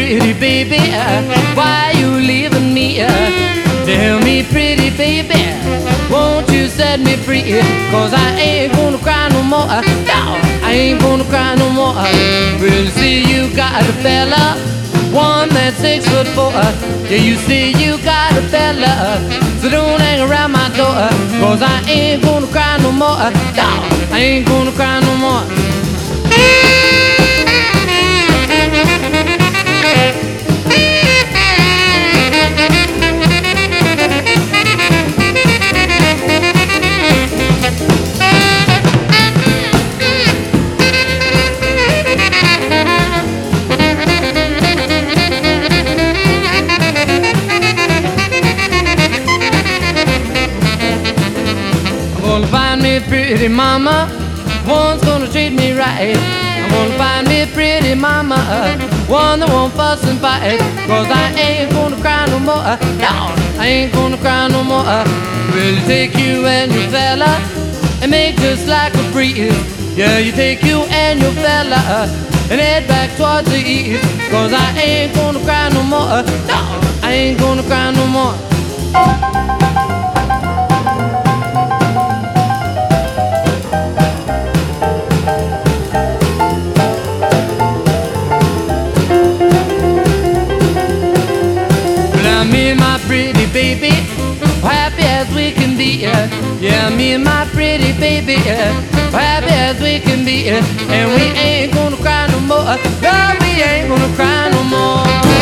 pretty baby, why you leaving me? Tell me, pretty baby, won't you set me free? Cause I ain't gonna cry no more. No, I ain't gonna cry no more. Well, you see, you got a fella, one that's 6'4". Yeah, you see, you got a fella, so don't hang around my door. Cause I ain't gonna cry no more. No, I ain't gonna cry no more. I'm gonna find me a pretty mama, one's gonna treat me right. I'm gonna find me a pretty mama, one that won't fuss and fight. Cause I ain't gonna cry no more. No, I ain't gonna cry no more. Will you take you and your fella and make just like a breeze? Yeah, you take you and your fella and head back towards the east. Cause I ain't gonna cry no more. No, I ain't gonna cry no more. Me and my pretty baby, happy as we can be. Yeah, me and my pretty baby, happy as we can be. And we ain't gonna cry no more. No, we ain't gonna cry no more.